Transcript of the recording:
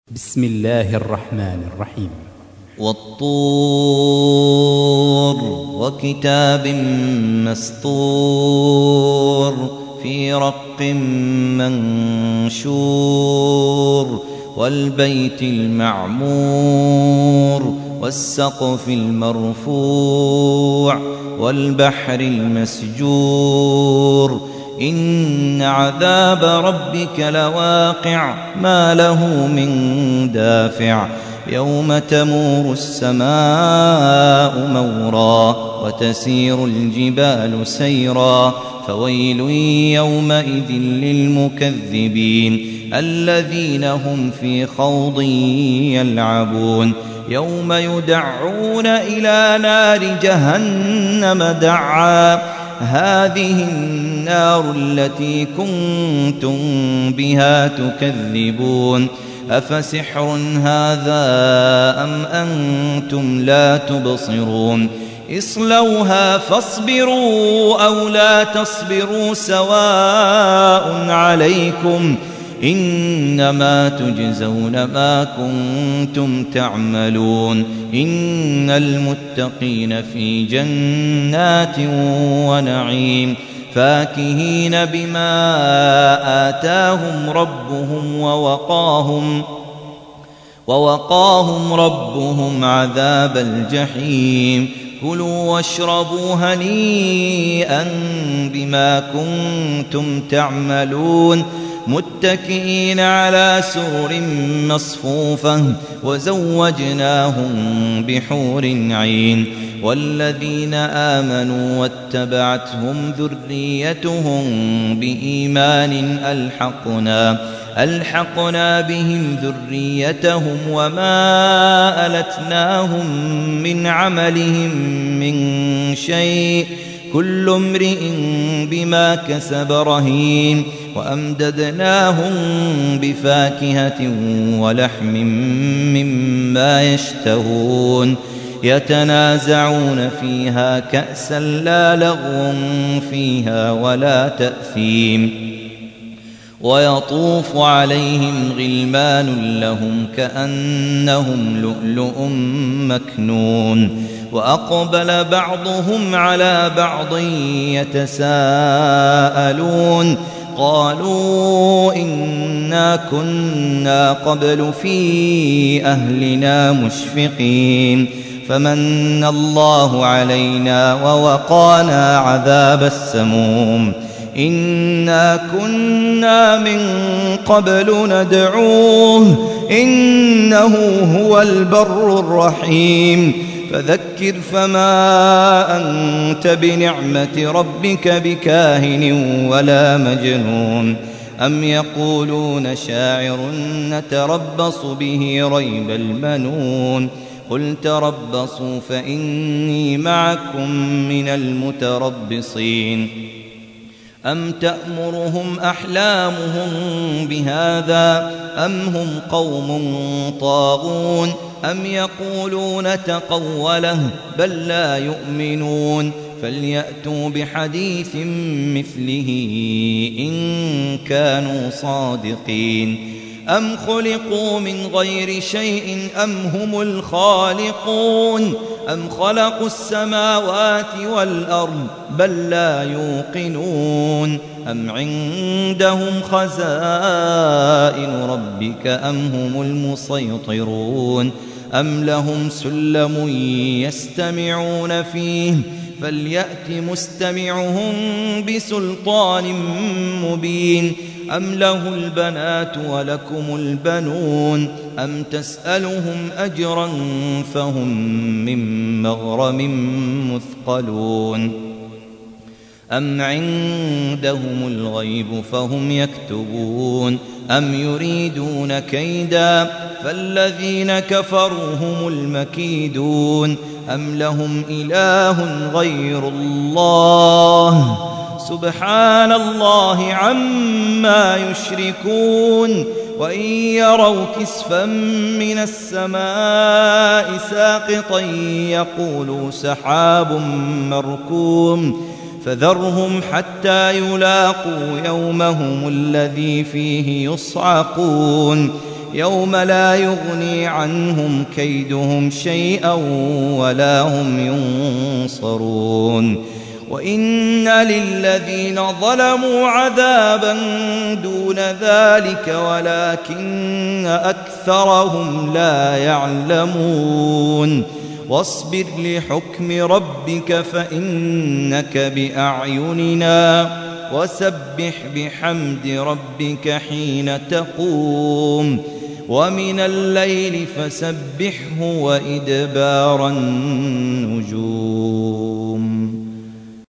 بسم الله الرحمن الرحيم. والطور وكتاب مسطور في رق منشور والبيت المعمور والسقف المرفوع والبحر المسجور إن عذاب ربك لواقع ما له من دافع يوم تمور السماء مورا وتسير الجبال سيرا فويل يومئذ للمكذبين الذين هم في خوض يلعبون يوم يدعون إلى نار جهنم دعا هذه النار التي كنتم بها تكذبون أفسحر هذا أم أنتم لا تبصرون اصلوها فاصبروا أو لا تصبروا سواء عليكم إنما تجزون ما كنتم تعملون إن المتقين في جنات ونعيم فاكهين بما آتاهم ربهم ووقاهم ربهم عذاب الجحيم كلوا واشربوا هنيئا بما كنتم تعملون متكئين على سرر مصفوفة وزوجناهم بحور عين والذين آمنوا واتبعتهم ذريتهم بإيمان ألحقنا بهم ذريتهم وما ألتناهم من عملهم من شيء كل امرئ بما كسب رهين وأمددناهم بفاكهة ولحم مما يشتهون يتنازعون فيها كأسا لا لغو فيها ولا تأثيم ويطوف عليهم غلمان لهم كأنهم لؤلؤ مكنون وأقبل بعضهم على بعض يتساءلون قالوا إنا كنا قبل في أهلنا مشفقين فمن الله علينا ووقانا عذاب السموم إنا كنا من قبل ندعوه إنه هو البر الرحيم فذكر فما أنت بنعمة ربك بكاهن ولا مجنون أم يقولون شاعر نتربص به ريب المنون قل تربصوا فإني معكم من المتربصين أم تأمرهم أحلامهم بهذا أم هم قوم طاغون أم يقولون تقوله بل لا يؤمنون فليأتوا بحديث مثله إن كانوا صادقين أم خلقوا من غير شيء أم هم الخالقون أم خلقوا السماوات والأرض بل لا يوقنون أم عندهم خزائن ربك أم هم المسيطرون أم لهم سلم يستمعون فيه فليأت مستمعهم بسلطان مبين أم له البنات ولكم البنون أم تسألهم أجرا فهم من مغرم مثقلون أم عندهم الغيب فهم يكتبون أم يريدون كيدا فالذين كفروا هم المكيدون أم لهم إله غير الله سبحان الله عما يشركون وإن يروا كسفا من السماء ساقطا يقولوا سحاب مركوم فذرهم حتى يلاقوا يومهم الذي فيه يصعقون يوم لا يغني عنهم كيدهم شيئا ولا هم ينصرون وإن للذين ظلموا عذابا دون ذلك ولكن أكثرهم لا يعلمون واصبر لحكم ربك فإنك بأعيننا وسبح بحمد ربك حين تقوم ومن الليل فسبحه وإدبار النجوم